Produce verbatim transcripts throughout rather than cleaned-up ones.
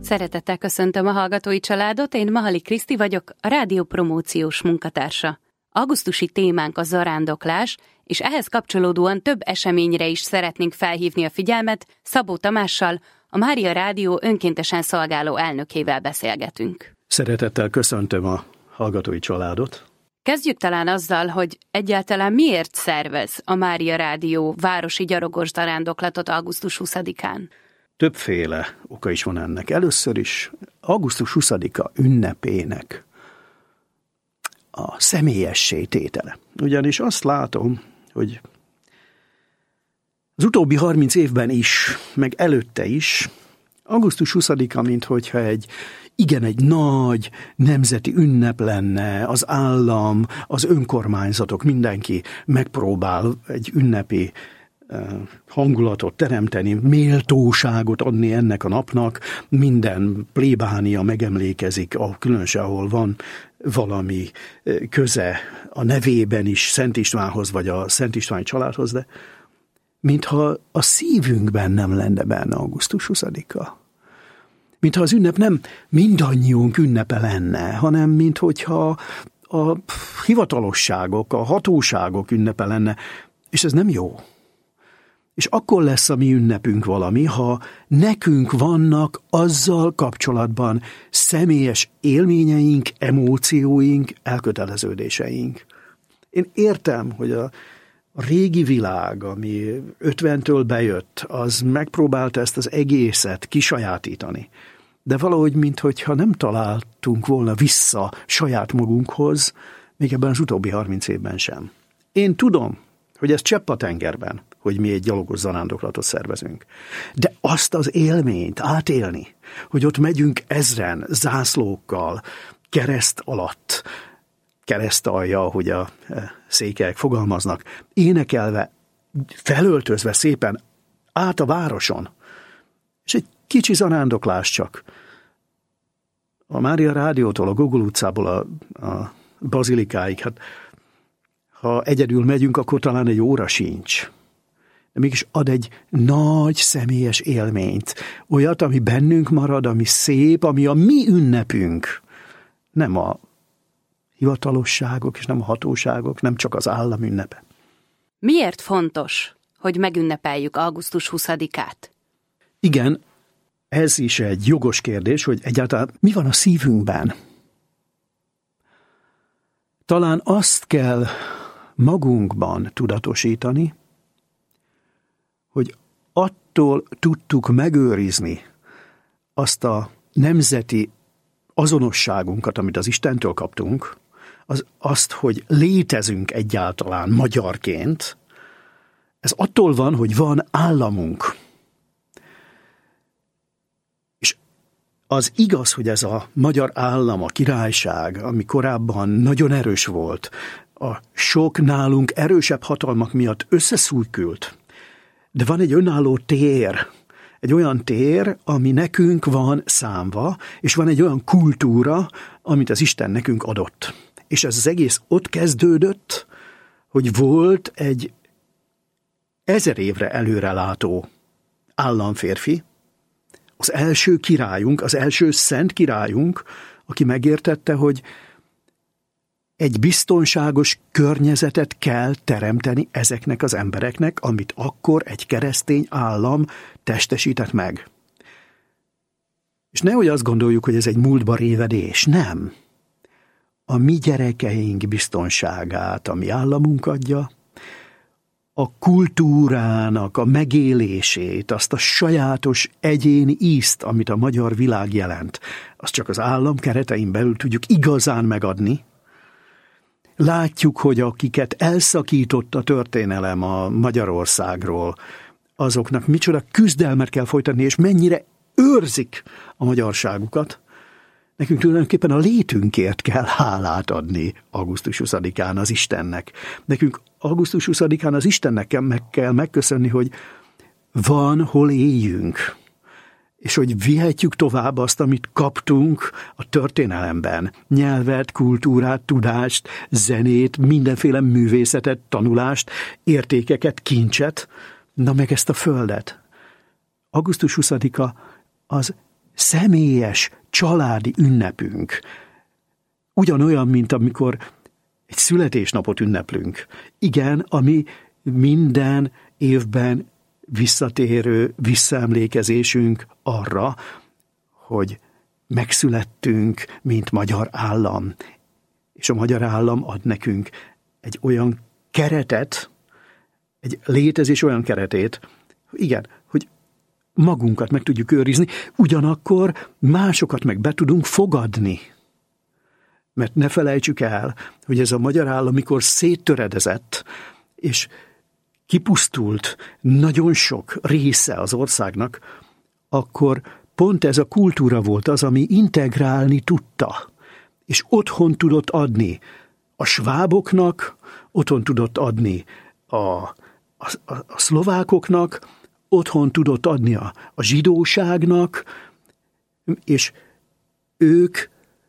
Szeretettel köszöntöm a hallgatói családot, én Mahali Kriszti vagyok, a rádió promóciós munkatársa. Augusztusi témánk a zarándoklás, és ehhez kapcsolódóan több eseményre is szeretnénk felhívni a figyelmet. Szabó Tamással, a Mária Rádió önkéntesen szolgáló elnökével beszélgetünk. Szeretettel köszöntöm a hallgatói családot. Kezdjük talán azzal, hogy egyáltalán miért szervez a Mária Rádió városi gyalogos zarándoklatot augusztus huszadikán? Többféle oka is van ennek. Először is augusztus huszadika ünnepének a személyessé tétele. Ugyanis azt látom, hogy az utóbbi harminc évben is, meg előtte is, augusztus huszadika, minthogyha egy, igen, egy nagy nemzeti ünnep lenne, az állam, az önkormányzatok, mindenki megpróbál egy ünnepi hangulatot teremteni, méltóságot adni ennek a napnak, minden plébánia megemlékezik, különösen ahol van valami köze a nevében is Szent Istvánhoz, vagy a Szent Istváni családhoz, de mintha a szívünkben nem lenne benne augusztus huszadika. Mintha az ünnep nem mindannyiunk ünnepe lenne, hanem minthogyha a hivatalosságok, a hatóságok ünnepe lenne, és ez nem jó. És akkor lesz a mi ünnepünk valami, ha nekünk vannak azzal kapcsolatban személyes élményeink, emócióink, elköteleződéseink. Én értem, hogy a A régi világ, ami ötventől bejött, az megpróbálta ezt az egészet kisajátítani. De valahogy, minthogyha nem találtunk volna vissza saját magunkhoz, még ebben az utóbbi harminc évben sem. Én tudom, hogy ez csepp a tengerben, hogy mi egy gyalogos zarándoklatot szervezünk. De azt az élményt átélni, hogy ott megyünk ezren, zászlókkal, kereszt alatt, keresztalja, ahogy a székelyek fogalmaznak, énekelve, felöltözve szépen át a városon. És egy kicsi zarándoklás csak. A Mária Rádiótól, a Gogol utcából a, a bazilikáig, hát ha egyedül megyünk, akkor talán egy óra sincs. De mégis ad egy nagy személyes élményt. Olyat, ami bennünk marad, ami szép, ami a mi ünnepünk. Nem a hivatalosságok, és nem a hatóságok, nem csak az állam ünnepe. Miért fontos, hogy megünnepeljük augusztus huszadikát? Igen, ez is egy jogos kérdés, hogy egyáltalán mi van a szívünkben. Talán azt kell magunkban tudatosítani, hogy attól tudtuk megőrizni azt a nemzeti azonosságunkat, amit az Istentől kaptunk, az azt, hogy létezünk egyáltalán magyarként, ez attól van, hogy van államunk. És az igaz, hogy ez a magyar állam, a királyság, ami korábban nagyon erős volt, a sok nálunk erősebb hatalmak miatt összeszújkült, de van egy önálló tér, egy olyan tér, ami nekünk van számva, és van egy olyan kultúra, amit az Isten nekünk adott. És ez az egész ott kezdődött, hogy volt egy ezer évre előrelátó államférfi, az első királyunk, az első szent királyunk, aki megértette, hogy egy biztonságos környezetet kell teremteni ezeknek az embereknek, amit akkor egy keresztény állam testesített meg. És nehogy azt gondoljuk, hogy ez egy múltba révedés. Nem. A mi gyerekeink biztonságát a mi államunk adja, a kultúrának a megélését, azt a sajátos egyéni ízt, amit a magyar világ jelent, azt csak az állam keretein belül tudjuk igazán megadni. Látjuk, hogy akiket elszakított a történelem a Magyarországról, azoknak micsoda küzdelmet kell folytatni, és mennyire őrzik a magyarságukat. Nekünk tulajdonképpen a létünkért kell hálát adni augusztus huszadikán az Istennek. Nekünk augusztus huszadikán az Istennek kell, meg kell megköszönni, hogy van, hol éljünk, és hogy vihetjük tovább azt, amit kaptunk a történelemben. Nyelvet, kultúrát, tudást, zenét, mindenféle művészetet, tanulást, értékeket, kincset, na meg ezt a földet. augusztus huszadika az személyes, családi ünnepünk. Ugyanolyan, mint amikor egy születésnapot ünneplünk. Igen, ami minden évben visszatérő visszaemlékezésünk arra, hogy megszülettünk, mint magyar állam. És a magyar állam ad nekünk egy olyan keretet, egy létezés olyan keretét, igen, hogy magunkat meg tudjuk őrizni, ugyanakkor másokat meg be tudunk fogadni. Mert ne felejtsük el, hogy ez a magyar állam, amikor széttöredezett, és kipusztult nagyon sok része az országnak, akkor pont ez a kultúra volt az, ami integrálni tudta, és otthon tudott adni a sváboknak, otthon tudott adni a, a, a, a szlovákoknak, otthon tudott adni a, a zsidóságnak, és ők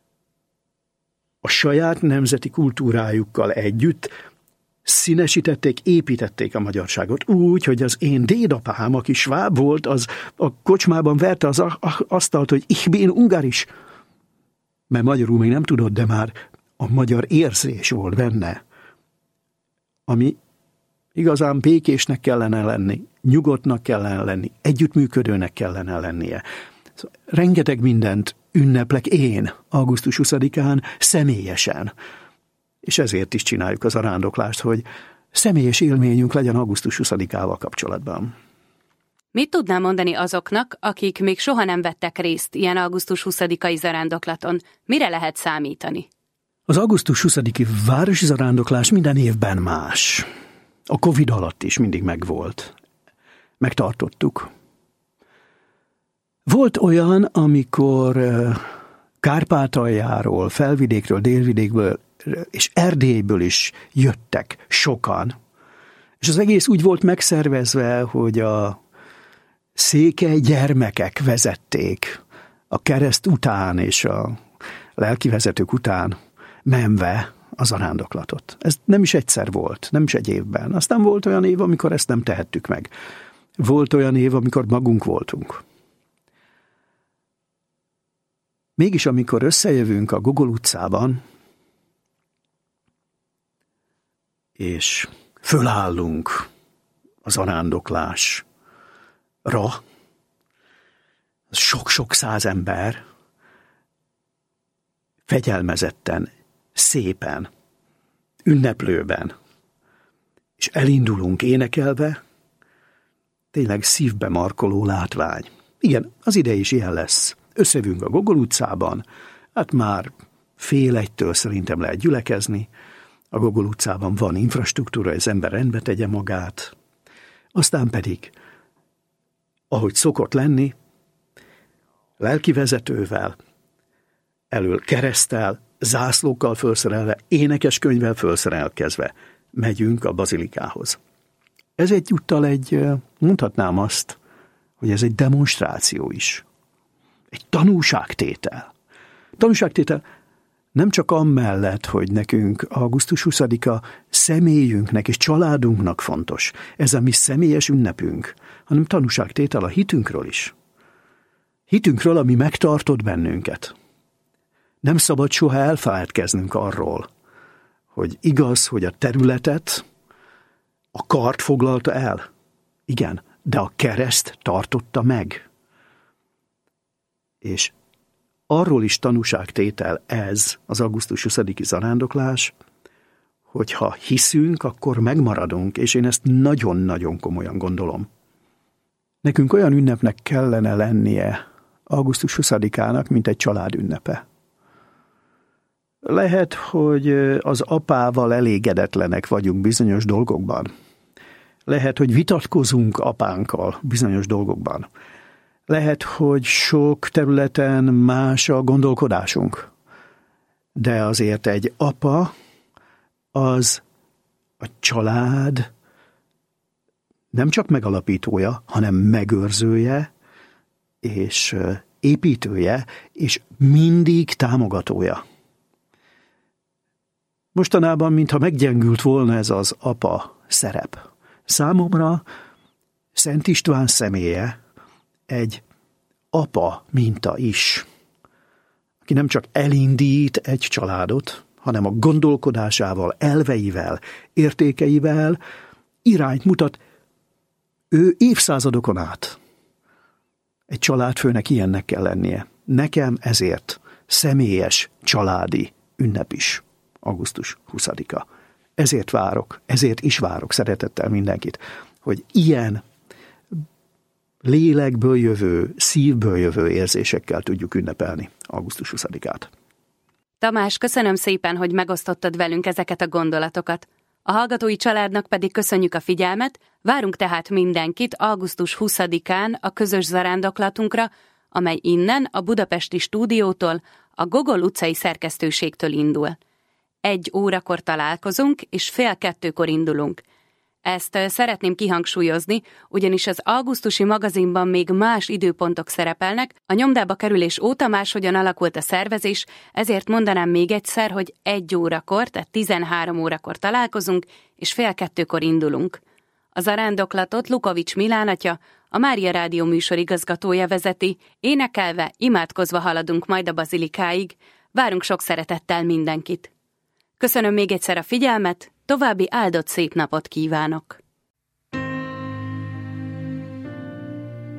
a saját nemzeti kultúrájukkal együtt színesítették, építették a magyarságot úgy, hogy az én dédapám, aki sváb volt, az a kocsmában verte az asztalt, hogy ich bin ungarisch. Mert magyarul még nem tudod, de már a magyar érzés volt benne, ami igazán békésnek kellene lenni, nyugodtnak kellene lenni, együttműködőnek kellene lennie. Szóval rengeteg mindent ünneplek én augusztus huszadikán személyesen. És ezért is csináljuk az arándoklást, hogy személyes élményünk legyen augusztus huszadikával kapcsolatban. Mit tudnál mondani azoknak, akik még soha nem vettek részt ilyen augusztus huszadikai zarándoklaton? Mire lehet számítani? Az augusztus huszadiki városi zarándoklás minden évben más. A Covid alatt is mindig megvolt. Megtartottuk. Volt olyan, amikor Kárpátaljáról, Felvidékről, Délvidékből és Erdélyből is jöttek sokan. És az egész úgy volt megszervezve, hogy a székely gyermekek vezették a kereszt után és a lelkivezetők után menve a zarándoklatot. Ez nem is egyszer volt, nem is egy évben. Aztán volt olyan év, amikor ezt nem tehettük meg. Volt olyan év, amikor magunk voltunk. Mégis amikor összejövünk a Gogol utcában, és fölállunk a zarándoklásra, sok-sok száz ember fegyelmezetten, szépen, ünneplőben, és elindulunk énekelve, tényleg szívbe markoló látvány. Igen, az ide is ilyen lesz. Összevünk a Gogol utcában, hát már fél egytől szerintem lehet gyülekezni, a Gogol utcában van infrastruktúra, az ember rendbe tegye magát, aztán pedig, ahogy szokott lenni, lelkivezetővel, elől kereszttel, zászlókkal felszerelve, énekeskönyvvel felszerelkezve megyünk a bazilikához. Ez egyúttal egy, mondhatnám azt, hogy ez egy demonstráció is. Egy tanúságtétel. Tanúságtétel nem csak amellett, hogy nekünk augusztus huszadika személyünknek és családunknak fontos, ez a mi személyes ünnepünk, hanem tanúságtétel a hitünkről is. Hitünkről, ami megtartott bennünket. Nem szabad soha elfeledkeznünk arról, hogy igaz, hogy a területet a kard foglalta el. Igen, de a kereszt tartotta meg. És arról is tanúságtétel ez az augusztus huszadiki zarándoklás, hogy ha hiszünk, akkor megmaradunk, és én ezt nagyon-nagyon komolyan gondolom. Nekünk olyan ünnepnek kellene lennie augusztus huszadikának, mint egy család ünnepe. Lehet, hogy az apával elégedetlenek vagyunk bizonyos dolgokban. Lehet, hogy vitatkozunk apánkkal bizonyos dolgokban. Lehet, hogy sok területen más a gondolkodásunk. De azért egy apa, az a család nem csak megalapítója, hanem megőrzője, és építője, és mindig támogatója. Mostanában, mintha meggyengült volna ez az apa szerep. Számomra Szent István személye egy apa minta is, aki nem csak elindít egy családot, hanem a gondolkodásával, elveivel, értékeivel irányt mutat. Ő évszázadokon át egy családfőnek ilyennek kell lennie. Nekem ezért személyes családi ünnep is augusztus huszadika. Ezért várok, ezért is várok szeretettel mindenkit, hogy ilyen lélekből jövő, szívből jövő érzésekkel tudjuk ünnepelni augusztus huszadikát. Tamás, köszönöm szépen, hogy megosztottad velünk ezeket a gondolatokat. A hallgatói családnak pedig köszönjük a figyelmet, várunk tehát mindenkit augusztus huszadikán a közös zarándoklatunkra, amely innen a budapesti stúdiótól, a Gogol utcai szerkesztőségtől indul. Egy órakor találkozunk, és fél kettőkor indulunk. Ezt szeretném kihangsúlyozni, ugyanis az augusztusi magazinban még más időpontok szerepelnek, a nyomdába kerülés óta máshogyan alakult a szervezés, ezért mondanám még egyszer, hogy egy órakor, tehát tizenhárom órakor találkozunk, és fél kettőkor indulunk. A zarándoklatot Lukovics Milán atya, a Mária Rádió műsor igazgatója vezeti, énekelve, imádkozva haladunk majd a bazilikáig, várunk sok szeretettel mindenkit. Köszönöm még egyszer a figyelmet, további áldott szép napot kívánok!